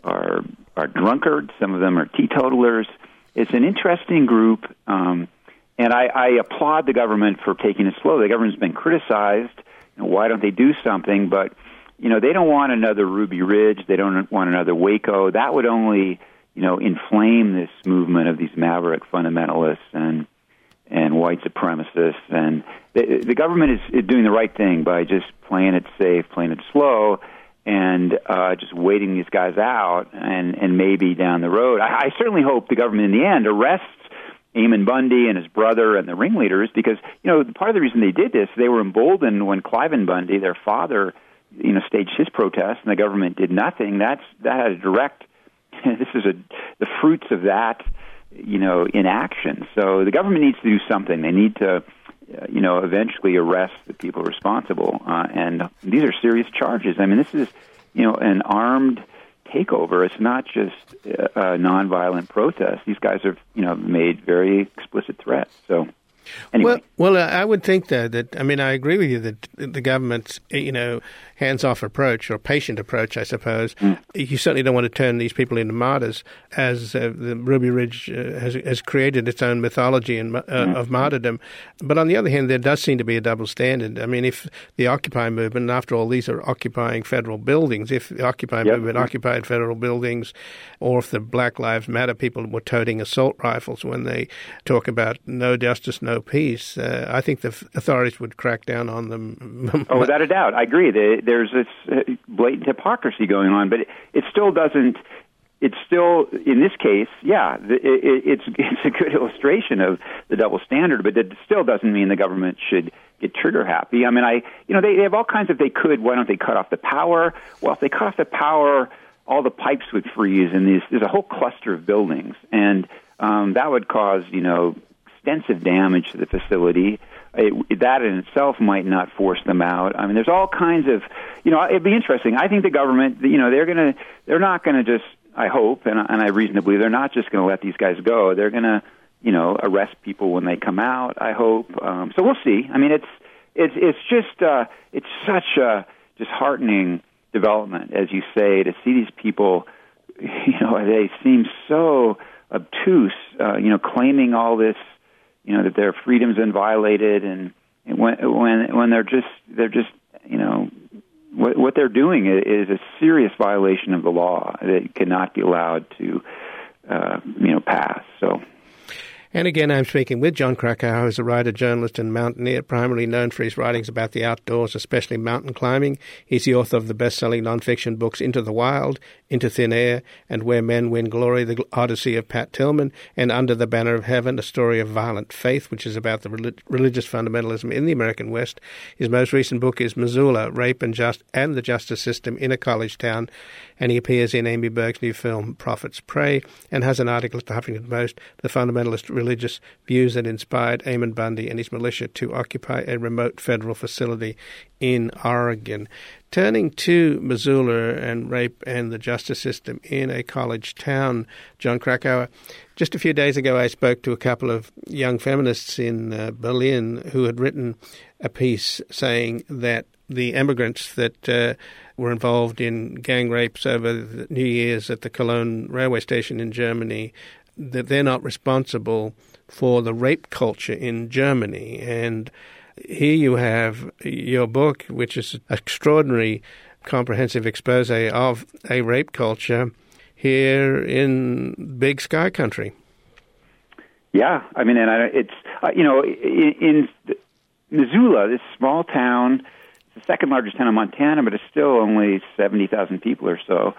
Speaker 4: drunkards, some of them are teetotalers. It's an interesting group, and I applaud the government for taking it slow. The government's been criticized. You know, why don't they do something? But, you know, they don't want another Ruby Ridge. They don't want another Waco. That would only, you know, inflame this movement of these maverick fundamentalists and white supremacists. And the government is doing the right thing by just playing it safe, playing it slow, and just waiting these guys out, and maybe down the road. I certainly hope the government in the end arrests Eamon Bundy and his brother and the ringleaders, because, you know, part of the reason they did this, they were emboldened when Cliven Bundy, their father, you know, staged his protest and the government did nothing. That had a direct, this is the fruits of that, you know, inaction. So the government needs to do something. They need to, you know, eventually arrest the people responsible. And these are serious charges. I mean, this is, you know, an armed takeover. It's not just a nonviolent protest. These guys have, you know, made very explicit threats. So, anyway.
Speaker 1: Well, I would think that I mean, I agree with you that the government's, you know, hands-off approach, or patient approach, I suppose. You certainly don't want to turn these people into martyrs, as the Ruby Ridge has created its own mythology of martyrdom. But on the other hand, there does seem to be a double standard. I mean, if the Occupy movement, and after all, these are occupying federal buildings, if the Occupy movement occupied federal buildings, or if the Black Lives Matter people were toting assault rifles when they talk about no justice, no peace, I think the authorities would crack down on them.
Speaker 4: Oh, without a doubt. I agree. There's this blatant hypocrisy going on, but it still doesn't. It's still, in this case, it's a good illustration of the double standard, but it still doesn't mean the government should get trigger happy. I mean, they have all kinds of, they could, why don't they cut off the power? Well, if they cut off the power, all the pipes would freeze, and there's a whole cluster of buildings, and that would cause, you know, extensive damage to the facility. That in itself might not force them out. I mean, there's all kinds of, you know, it'd be interesting. I think the government, you know, they're not going to just, I hope, and I reasonably, they're not just going to let these guys go. They're going to, you know, arrest people when they come out, I hope. So we'll see. I mean, it's just, it's such a disheartening development, as you say, to see these people, you know, they seem so obtuse, you know, claiming all this, you know, that their freedom's been violated, and when they're just, you know, what they're doing is a serious violation of the law that cannot be allowed to, you know, pass. So.
Speaker 1: And again, I'm speaking with Jon Krakauer, who's a writer, journalist, and mountaineer, primarily known for his writings about the outdoors, especially mountain climbing. He's the author of the best-selling nonfiction books Into the Wild, Into Thin Air, and Where Men Win Glory, The Odyssey of Pat Tillman, and Under the Banner of Heaven, A Story of Violent Faith, which is about the religious fundamentalism in the American West. His most recent book is Missoula, Rape and the Justice System in a College Town, and he appears in Amy Berg's new film Prophet's Prey, and has an article at the Huffington Post, The Fundamentalist Religious Views that Inspired Eamon Bundy and his militia to occupy a remote federal facility in Oregon. Turning to Missoula and rape and the justice system in a college town, Jon Krakauer, just a few days ago I spoke to a couple of young feminists in Berlin who had written a piece saying that the immigrants that were involved in gang rapes over the New Year's at the Cologne railway station in Germany, that they're not responsible for the rape culture in Germany. And here you have your book, which is an extraordinary comprehensive expose of a rape culture here in Big Sky Country.
Speaker 4: Yeah, I mean, and it's, in Missoula, this small town, it's the second largest town in Montana, but it's still only 70,000 people or so.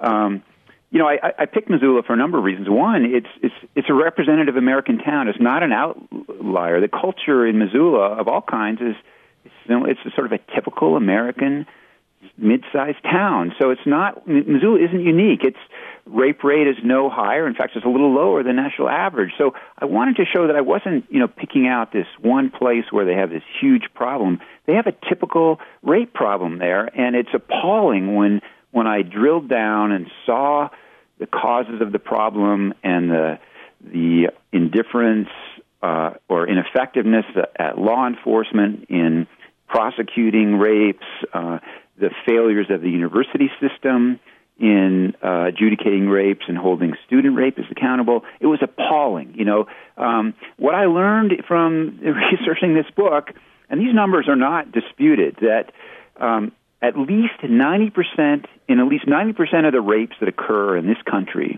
Speaker 4: I picked Missoula for a number of reasons. One, it's a representative American town. It's not an outlier. The culture in Missoula of all kinds it's a sort of a typical American mid-sized town. So Missoula isn't unique. Its rape rate is no higher. In fact, it's a little lower than national average. So I wanted to show that I wasn't, picking out this one place where they have this huge problem. They have a typical rape problem there, and it's appalling when I drilled down and saw the causes of the problem and the indifference or ineffectiveness at law enforcement in prosecuting rapes, the failures of the university system in adjudicating rapes and holding student rapists accountable. It was appalling. What I learned from researching this book, and these numbers are not disputed, that at least 90% of the rapes that occur in this country,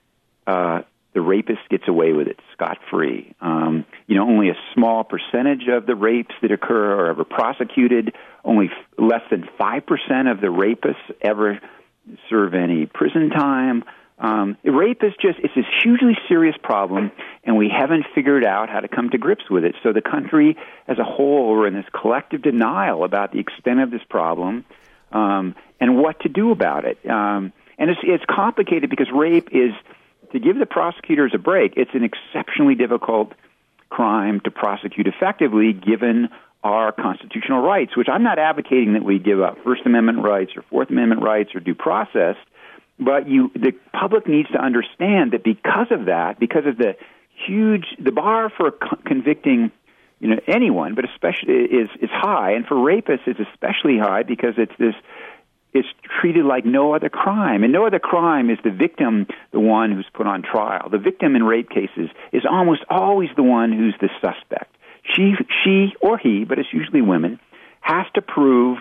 Speaker 4: the rapist gets away with it scot-free. Only a small percentage of the rapes that occur are ever prosecuted. Only less than 5% of the rapists ever serve any prison time. Rape is it's this hugely serious problem, and we haven't figured out how to come to grips with it. So the country as a whole are in this collective denial about the extent of this problem and what to do about it. And it's complicated because rape is, to give the prosecutors a break, it's an exceptionally difficult crime to prosecute effectively given our constitutional rights, which I'm not advocating that we give up First Amendment rights or Fourth Amendment rights or due process, but the public needs to understand that because of the bar for convicting anyone, but especially is high, and for rapists it's especially high because it's treated like no other crime. And no other crime is the victim the one who's put on trial. The victim in rape cases is almost always the one who's the suspect. She or he, but it's usually women, has to prove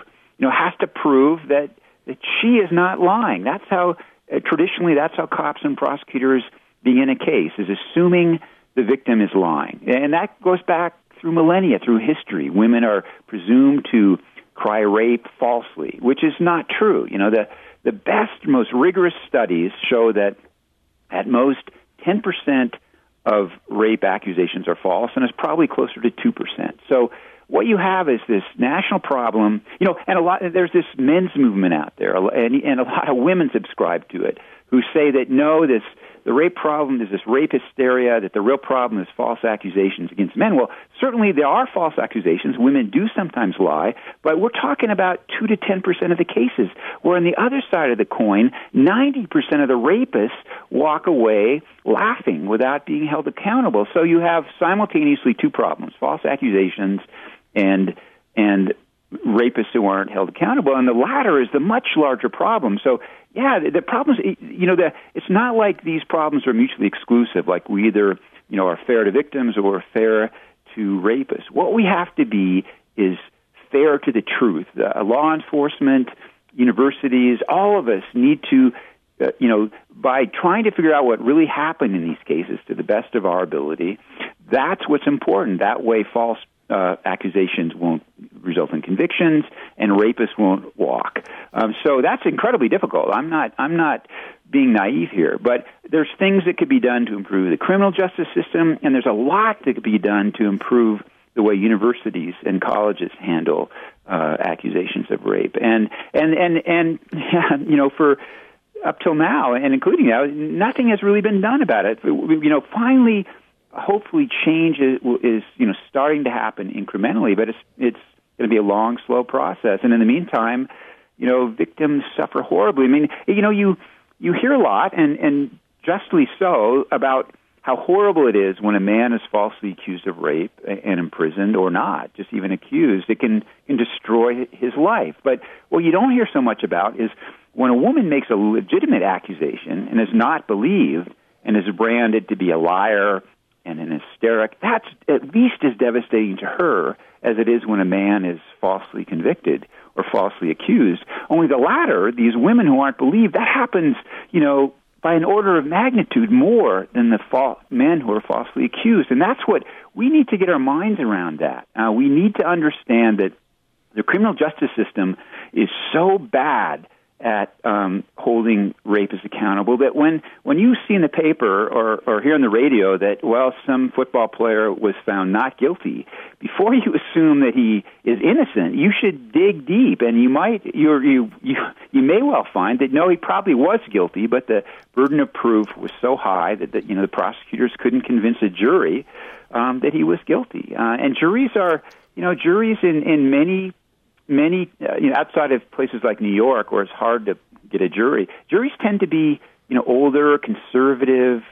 Speaker 4: that she is not lying. That's how, traditionally, that's how cops and prosecutors begin a case, is assuming the victim is lying. And that goes back through millennia, through history. Women are presumed to cry rape falsely, which is not true. The best, most rigorous studies show that at most 10% of rape accusations are false, and it's probably closer to 2%. So what you have is this national problem, and there's this men's movement out there, and a lot of women subscribe to it, who say that no, the rape problem is this rape hysteria, that the real problem is false accusations against men. Well, certainly there are false accusations. Women do sometimes lie, but we're talking about 2 to 10% of the cases, where on the other side of the coin, 90% of the rapists walk away laughing without being held accountable. So you have simultaneously two problems, false accusations and rapists who aren't held accountable, and the latter is the much larger problem. So, yeah, the problems, it's not like these problems are mutually exclusive, like we either, are fair to victims or fair to rapists. What we have to be is fair to the truth. Law enforcement, universities, all of us need to, by trying to figure out what really happened in these cases to the best of our ability, that's what's important. That way false accusations won't result in convictions, and rapists won't walk. So that's incredibly difficult. I'm not being naive here, but there's things that could be done to improve the criminal justice system, and there's a lot that could be done to improve the way universities and colleges handle accusations of rape. And for up till now, and including now, nothing has really been done about it. Finally, hopefully change is starting to happen incrementally, but it's going to be a long, slow process. And in the meantime, victims suffer horribly. I mean, you hear a lot, and justly so, about how horrible it is when a man is falsely accused of rape and imprisoned, or not, just even accused. It can destroy his life. But what you don't hear so much about is when a woman makes a legitimate accusation and is not believed and is branded to be a liar and an hysteric, that's at least as devastating to her as it is when a man is falsely convicted or falsely accused. Only the latter, these women who aren't believed, that happens, by an order of magnitude more than the men who are falsely accused. And that's what we need to get our minds around that. We need to understand that the criminal justice system is so bad at holding rapists accountable that when you see in the paper or hear on the radio that, some football player was found not guilty, before you assume that he is innocent, you should dig deep, and you may well find that no, he probably was guilty, but the burden of proof was so high that the prosecutors couldn't convince a jury that he was guilty. And juries are, juries in many outside of places like New York, where it's hard to get a jury, juries tend to be, older, conservative.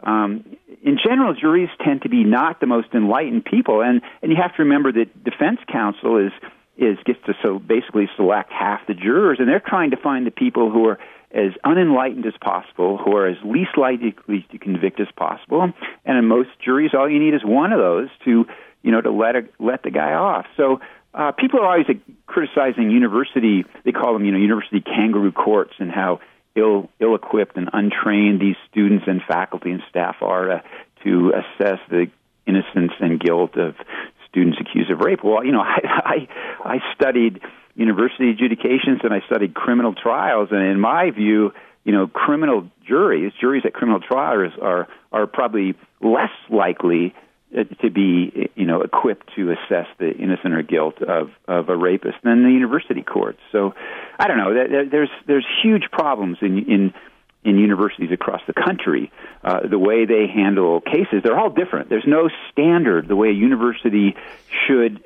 Speaker 4: In general, juries tend to be not the most enlightened people, and you have to remember that defense counsel gets to basically select half the jurors, and they're trying to find the people who are as unenlightened as possible, who are as least likely to convict as possible. And in most juries, all you need is one of those to let the guy off. So. People are always criticizing university, they call them, university kangaroo courts, and how ill-equipped and untrained these students and faculty and staff are to assess the innocence and guilt of students accused of rape. Well, I studied university adjudications and I studied criminal trials, and in my view, criminal juries at criminal trials are probably less likely to be, equipped to assess the innocence or guilt of a rapist than the university courts. So, I don't know. There's huge problems in universities across the country. The way they handle cases, they're all different. There's no standard the way a university should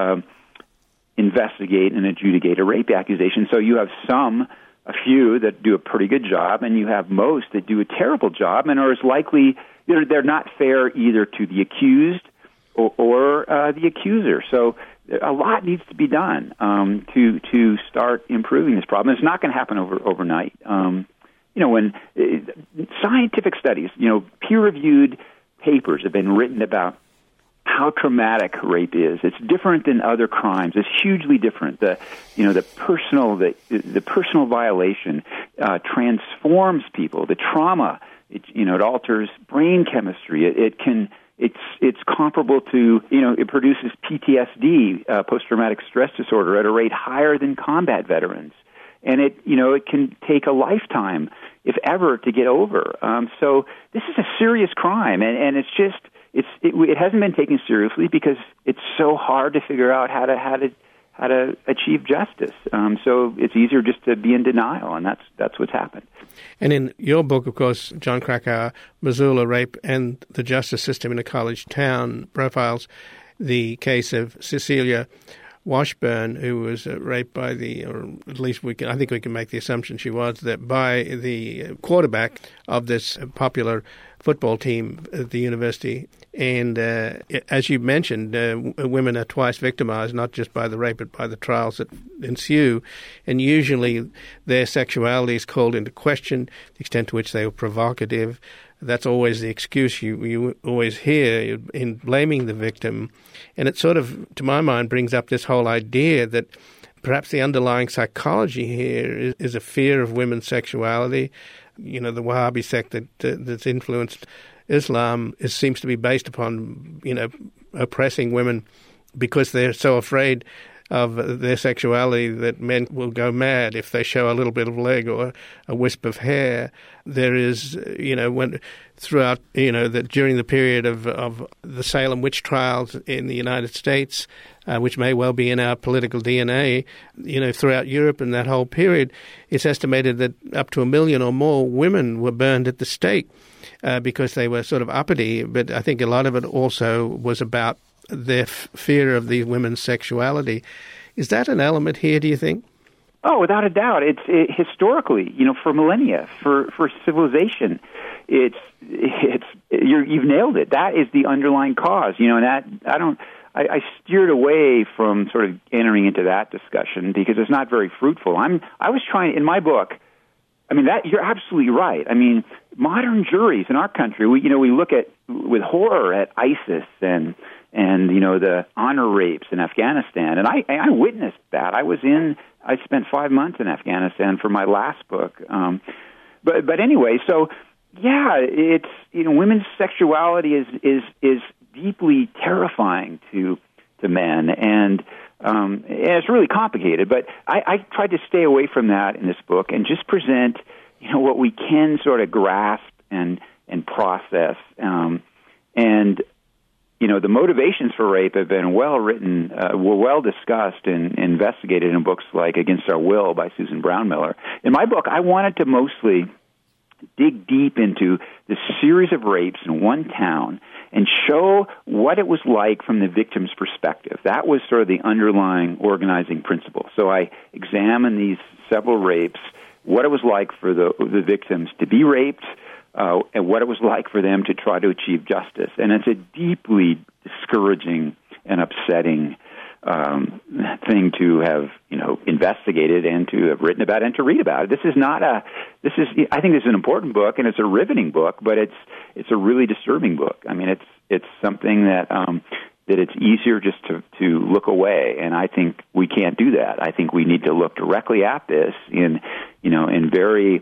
Speaker 4: investigate and adjudicate a rape accusation. So you have a few that do a pretty good job, and you have most that do a terrible job and are as likely. They're not fair either to the accused or the accuser. So a lot needs to be done to start improving this problem. It's not going to happen overnight. When scientific studies, peer-reviewed papers have been written about how traumatic rape is. It's different than other crimes. It's hugely different. The personal violation transforms people. The trauma. It alters brain chemistry. It's comparable to, it produces PTSD, post-traumatic stress disorder, at a rate higher than combat veterans. And it can take a lifetime, if ever, to get over. So this is a serious crime, and it hasn't been taken seriously because it's so hard to figure out how to achieve justice. So it's easier just to be in denial, and that's what's happened.
Speaker 1: And in your book, of course, Jon Krakauer, Missoula Rape and the Justice System in a College Town, profiles the case of Cecilia Washburn, who was raped by or at least I think we can make the assumption she was, that by the quarterback of this popular football team at the university. And as you mentioned, women are twice victimized, not just by the rape, but by the trials that ensue. And usually their sexuality is called into question, the extent to which they were provocative. That's always the excuse you always hear in blaming the victim. And it sort of, to my mind, brings up this whole idea that perhaps the underlying psychology here is a fear of women's sexuality. The Wahhabi sect that's influenced Islam seems to be based upon, oppressing women because they're so afraid of their sexuality that men will go mad if they show a little bit of leg or a wisp of hair. There is, throughout, that during the period of the Salem witch trials in the United States, which may well be in our political DNA, throughout Europe in that whole period, it's estimated that up to 1 million or more women were burned at the stake because they were sort of uppity. But I think a lot of it also was about their fear of the women's sexuality. Is that an element here, do you think?
Speaker 4: Oh, without a doubt. Historically, for millennia, for civilization, you've nailed it. That is the underlying cause. And that I steered away from sort of entering into that discussion because it's not very fruitful. I was trying in my book. You're absolutely right. Modern juries in our country, we look at with horror at ISIS and the honor rapes in Afghanistan, and I witnessed that. I spent 5 months in Afghanistan for my last book. But anyway, so yeah, it's women's sexuality is deeply terrifying to men, and it's really complicated. But I tried to stay away from that in this book and just present what we can sort of grasp and process. The motivations for rape have been well written, were well discussed and investigated in books like Against Our Will by Susan Brownmiller. In my book, I wanted to mostly dig deep into the series of rapes in one town and show what it was like from the victim's perspective. That was sort of the underlying organizing principle. So I examined these several rapes, what it was like for the victims to be raped, and what it was like for them to try to achieve justice. And it's a deeply discouraging and upsetting thing to have, investigated and to have written about and to read about. I think this is an important book and it's a riveting book, but it's a really disturbing book. It's something that it's easier just to look away, and I think we can't do that. I think we need to look directly at this in very,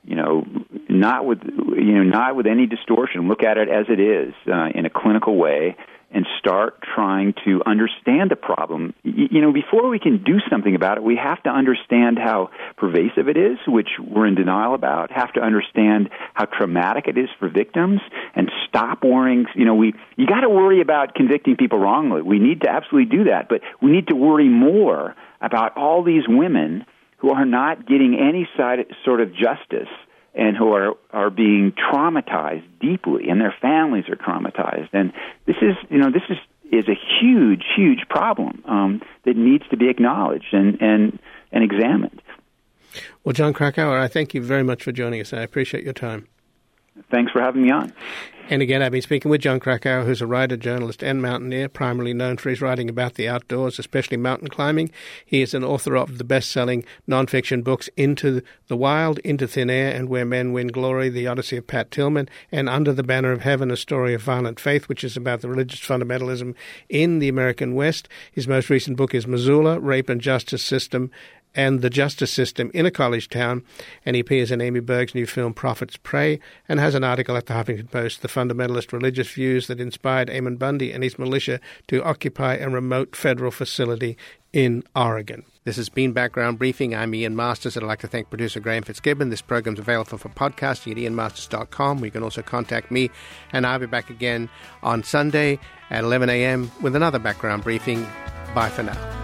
Speaker 4: not with any distortion. Look at it as it is in a clinical way, and start trying to understand the problem. Before we can do something about it, we have to understand how pervasive it is, which we're in denial about, have to understand how traumatic it is for victims, and stop worrying. You got to worry about convicting people wrongly. We need to absolutely do that, but we need to worry more about all these women who are not getting any sort of justice and who are being traumatized deeply, and their families are traumatized. And this is a huge, huge problem that needs to be acknowledged and examined.
Speaker 1: Well, Jon Krakauer, I thank you very much for joining us. I appreciate your time.
Speaker 4: Thanks for having me on.
Speaker 1: And again, I've been speaking with Jon Krakauer, who's a writer, journalist, and mountaineer, primarily known for his writing about the outdoors, especially mountain climbing. He is an author of the best-selling nonfiction books Into the Wild, Into Thin Air, and Where Men Win Glory, The Odyssey of Pat Tillman, and Under the Banner of Heaven, A Story of Violent Faith, which is about the religious fundamentalism in the American West. His most recent book is Missoula, Rape and Justice System, and the Justice System in a College Town, and he appears in Amy Berg's new film Prophet's Prey, and has an article at the Huffington Post, The Fundamentalist Religious Views That Inspired Eamon Bundy and his militia to Occupy a Remote Federal Facility in Oregon. This has been Background Briefing. I'm Ian Masters. I'd like to thank producer Graham Fitzgibbon. This program's available for podcasting at ianmasters.com, where you can also contact me, and I'll be back again on Sunday at 11 a.m. with another Background Briefing. Bye for now.